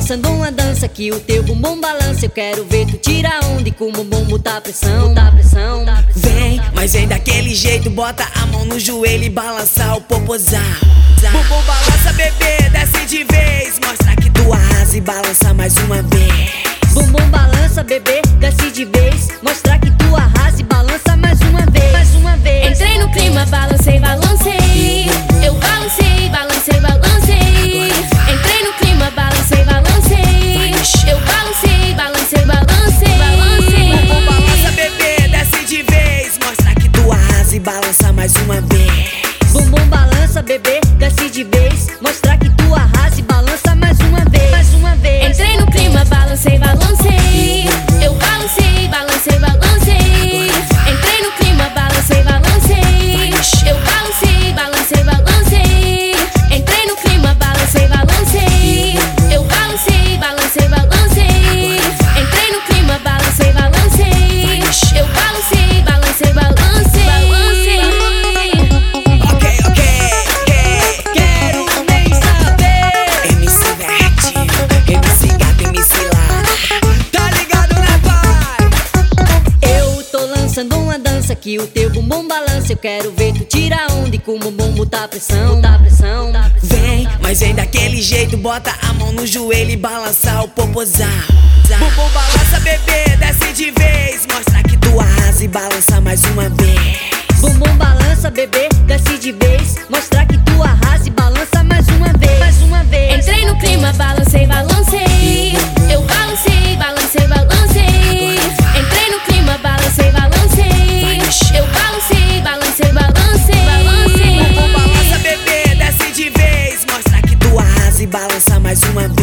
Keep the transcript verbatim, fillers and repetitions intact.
lançando uma dança que o teu bumbum balança. Eu quero ver tu tira onda e com o bumbum botar pressão, botar pressão, botar pressão. Vem, mas vem daquele jeito, bota a mão no joelho e balança o popozão. Bumbum balança, bebê, desce de vez, mostra que tu arrasa e balança mais uma vez. Bumbum balança, bebê, desce de vez, mostra que tu arrasa e balança mais uma vez, mais uma vez. Entrei no clima, balancei, balancei. Eu balancei, balancei, balancei. Entrei no clima, balancei, balancei. Eu balancei, balancei, balancei, balancei. Bumbum balança, bebê, desce de vez, mostra que tu arrasa e balança mais uma vez. Bumbum balança, bebê, desce de vez, mostra que tu arrasa e balança mais uma vez, mais uma vez. Entrei no clima, balancei, balancei. Eu balancei, balancei, balancei. Entrei no clima, balancei, balancei. Eu balancei, balancei, balancei. Entrei no clima, balancei, balancei. Eu balancei, balancei, balancei. Entrei no clima, balancei, balancei. Eu balancei, balancei, balancei, balancei. Ok, ok, ok. Quero nem saber. M C Vert, M C Gato, M C Lá. Tá ligado, né, pai? Eu tô lançando uma dança que o teu bumbum balança. Eu quero ver tu tira onda e com o bumbum botar pressão, botar pressão, botar pressão. Vem, mas vem daquele jeito, bota a mão no joelho e balança o popozão. Bumbum balança, bebê, desce de vez, mostra que tu arrasa e balança mais uma vez. Bumbum balança, bebê, desce de vez, mostra que tu arrasa e balança mais uma vez, mais uma vez. Entrei no clima, balancei, balancei. Eu balancei, balancei, balancei. Entrei no clima, balancei, balancei. Eu balancei, balancei, balancei, balancei. Bumbum balança, bebê, desce de vez, mostra que tu arrasa e balança mais uma vez.